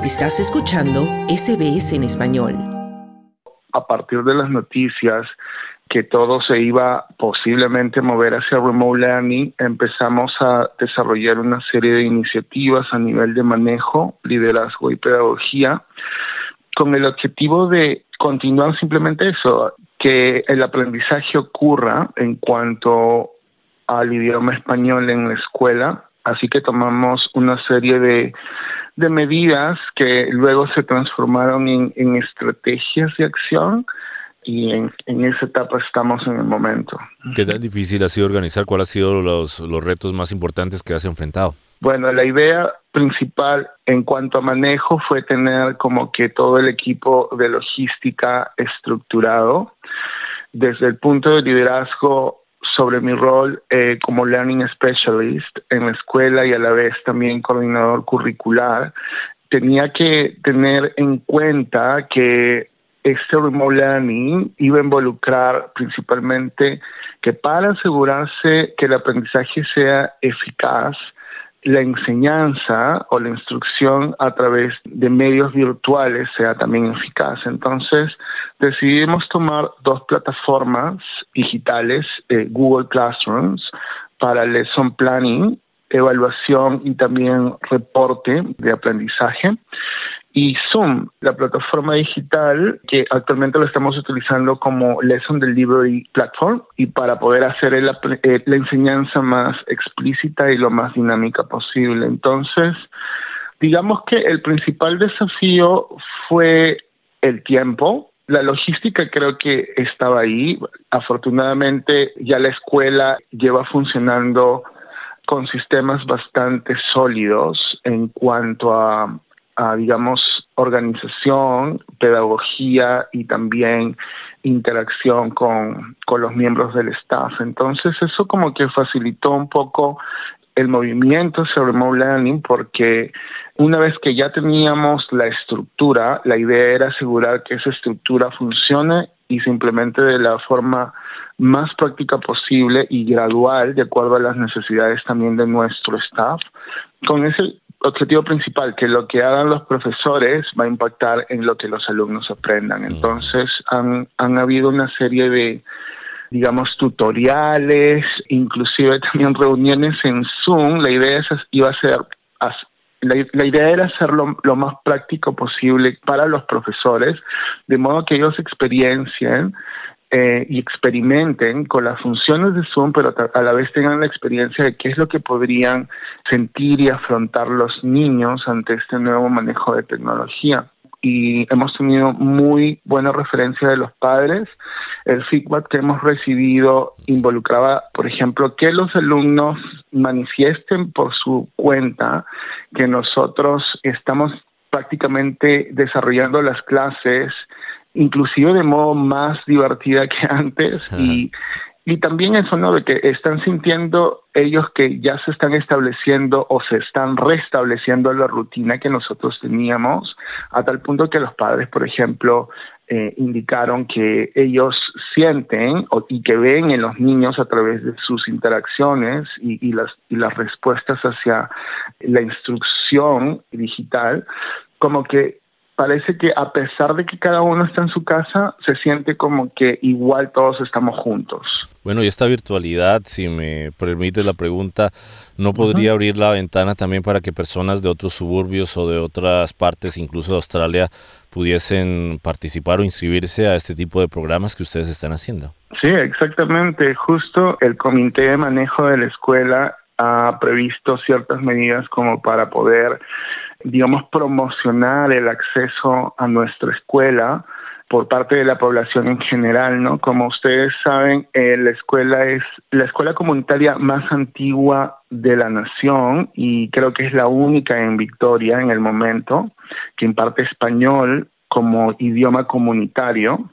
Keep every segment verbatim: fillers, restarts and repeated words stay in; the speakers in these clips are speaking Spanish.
Estás escuchando S B S en español. A partir de las noticias que todo se iba posiblemente a mover hacia remote learning, empezamos a desarrollar una serie de iniciativas a nivel de manejo, liderazgo y pedagogía, con el objetivo de continuar simplemente eso, que el aprendizaje ocurra en cuanto al idioma español en la escuela. Así que tomamos una serie de, de medidas que luego se transformaron en, en estrategias de acción y en, en esa etapa estamos en el momento. ¿Qué tan difícil ha sido organizar? ¿Cuáles han sido los, los retos más importantes que has enfrentado? Bueno, la idea principal en cuanto a manejo fue tener como que todo el equipo de logística estructurado. Desde el punto de liderazgo, sobre mi rol eh, como Learning Specialist en la escuela y a la vez también coordinador curricular, tenía que tener en cuenta que este remote learning iba a involucrar principalmente que para asegurarse que el aprendizaje sea eficaz, la enseñanza o la instrucción a través de medios virtuales sea también eficaz. Entonces, decidimos tomar dos plataformas digitales, eh, Google Classrooms, para lesson planning, evaluación y también reporte de aprendizaje, y Zoom, la plataforma digital que actualmente lo estamos utilizando como Lesson Delivery Platform y para poder hacer el, eh, la enseñanza más explícita y lo más dinámica posible. Entonces, digamos que el principal desafío fue el tiempo. La logística creo que estaba ahí. Afortunadamente ya la escuela lleva funcionando con sistemas bastante sólidos en cuanto a a, digamos, organización, pedagogía y también interacción con, con los miembros del staff. Entonces, eso como que facilitó un poco el movimiento sobre remote learning, porque una vez que ya teníamos la estructura, la idea era asegurar que esa estructura funcione y se implemente de la forma más práctica posible y gradual, de acuerdo a las necesidades también de nuestro staff, con ese objetivo principal, que lo que hagan los profesores va a impactar en lo que los alumnos aprendan. Entonces, han, han habido una serie de, digamos, tutoriales, inclusive también reuniones en Zoom. La idea es, iba a ser, la, la idea era hacerlo lo más práctico posible para los profesores, de modo que ellos experiencien Eh, y experimenten con las funciones de Zoom, pero a la vez tengan la experiencia de qué es lo que podrían sentir y afrontar los niños ante este nuevo manejo de tecnología. Y hemos tenido muy buena referencia de los padres. El feedback que hemos recibido involucraba, por ejemplo, que los alumnos manifiesten por su cuenta que nosotros estamos prácticamente desarrollando las clases inclusive de modo más divertida que antes, y, y también eso, ¿no?, de que están sintiendo ellos que ya se están estableciendo o se están restableciendo la rutina que nosotros teníamos, a tal punto que los padres, por ejemplo, eh, indicaron que ellos sienten o, y que ven en los niños a través de sus interacciones y, y, las, y las respuestas hacia la instrucción digital, como que parece que a pesar de que cada uno está en su casa, se siente como que igual todos estamos juntos. Bueno, y esta virtualidad, si me permite la pregunta, ¿no podría uh-huh. abrir la ventana también para que personas de otros suburbios o de otras partes, incluso de Australia, pudiesen participar o inscribirse a este tipo de programas que ustedes están haciendo? Sí, exactamente. Justo el Comité de Manejo de la Escuela ha previsto ciertas medidas como para poder, digamos, promocionar el acceso a nuestra escuela por parte de la población en general, ¿no? Como ustedes saben, eh, la escuela es la escuela comunitaria más antigua de la nación y creo que es la única en Victoria en el momento que imparte español como idioma comunitario.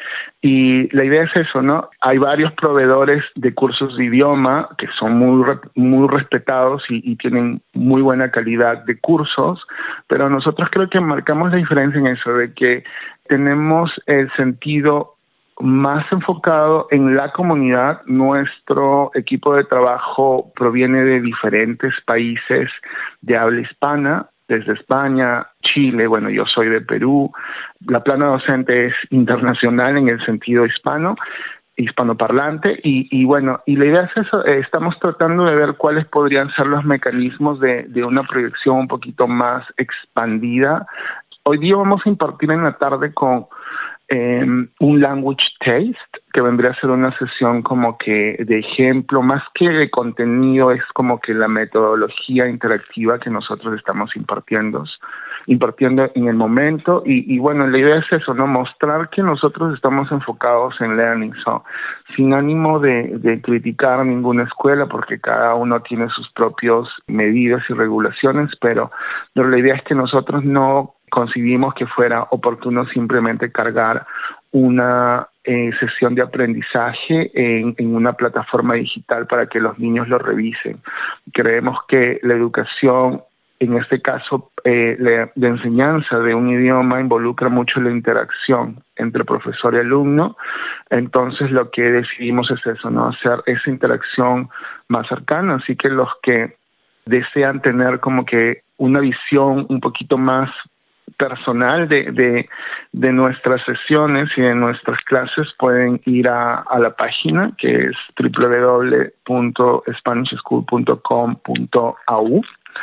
Y la idea es eso, ¿no? Hay varios proveedores de cursos de idioma que son muy, muy respetados y, y tienen muy buena calidad de cursos, pero nosotros creo que marcamos la diferencia en eso, de que tenemos el sentido más enfocado en la comunidad. Nuestro equipo de trabajo proviene de diferentes países de habla hispana, desde España, Chile, bueno, yo soy de Perú. La plana docente es internacional en el sentido hispano, hispanoparlante, y, y bueno, y la idea es eso, eh, estamos tratando de ver cuáles podrían ser los mecanismos de, de una proyección un poquito más expandida. Hoy día vamos a impartir en la tarde con eh, un language taste, que vendría a ser una sesión como que de ejemplo, más que de contenido, es como que la metodología interactiva que nosotros estamos impartiendo, impartiendo en el momento. Y, y bueno, la idea es eso, ¿no? Mostrar que nosotros estamos enfocados en learning, so, sin ánimo de, de criticar ninguna escuela, porque cada uno tiene sus propios medidas y regulaciones, pero, pero la idea es que nosotros no concibimos que fuera oportuno simplemente cargar una eh, sesión de aprendizaje en, en una plataforma digital para que los niños lo revisen. Creemos que la educación, en este caso eh, la, de enseñanza de un idioma, involucra mucho la interacción entre profesor y alumno. Entonces lo que decidimos es eso, ¿no? Hacer esa interacción más cercana. Así que los que desean tener como que una visión un poquito más personal de, de, de nuestras sesiones y de nuestras clases, pueden ir a, a la página, que es doble u doble u doble u punto spanish school punto com punto a u,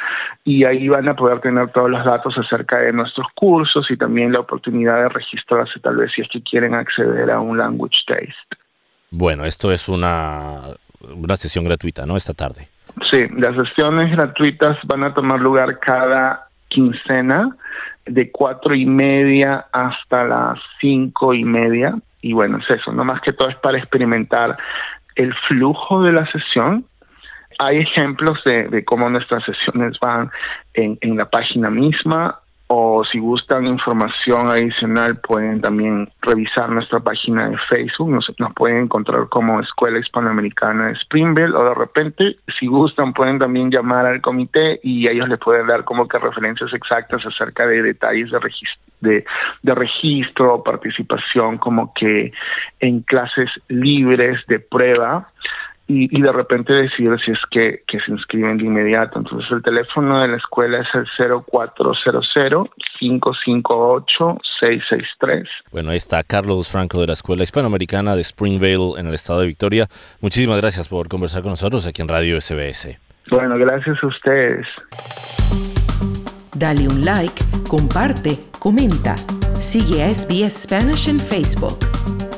y ahí van a poder tener todos los datos acerca de nuestros cursos y también la oportunidad de registrarse tal vez si es que quieren acceder a un language taste. Bueno, esto es una, una sesión gratuita, ¿no? Esta tarde. Sí, las sesiones gratuitas van a tomar lugar cada quincena, de cuatro y media hasta las cinco y media. Y bueno, es eso, no más que todo es para experimentar el flujo de la sesión. Hay ejemplos de, de cómo nuestras sesiones van en, en la página misma, o si gustan información adicional pueden también revisar nuestra página de Facebook. Nos, nos pueden encontrar como Escuela Hispanoamericana de Springville, o de repente, si gustan, pueden también llamar al comité y ellos les pueden dar como que referencias exactas acerca de detalles de registro, de, de registro, participación como que en clases libres de prueba. Y, y de repente decidir si es que, que se inscriben de inmediato. Entonces el teléfono de la escuela es el cero cuatro cero cero, cinco cinco ocho, seis seis tres. Bueno, ahí está Carlos Franco de la Escuela Hispanoamericana de Springville en el estado de Victoria. Muchísimas gracias por conversar con nosotros aquí en Radio S B S. Bueno, gracias a ustedes. Dale un like, comparte, comenta. Sigue a S B S Spanish en Facebook.